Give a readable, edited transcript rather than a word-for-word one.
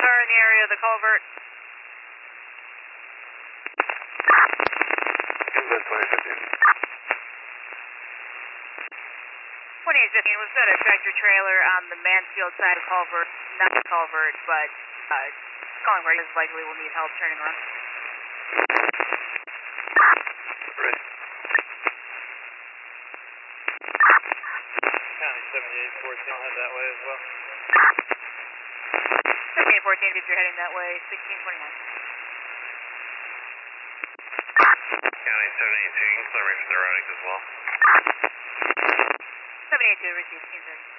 car in the area of the culvert. Inbound 2015. 2815, we've got a tractor trailer on the Mansfield side of culvert, not the culvert, but calling for is likely will need help turning around. Ready. County 7814, I'll head that way as well. 7814, if you're heading that way, 1621. County 782, you can clear me for the routing as well. 782, receive 1630.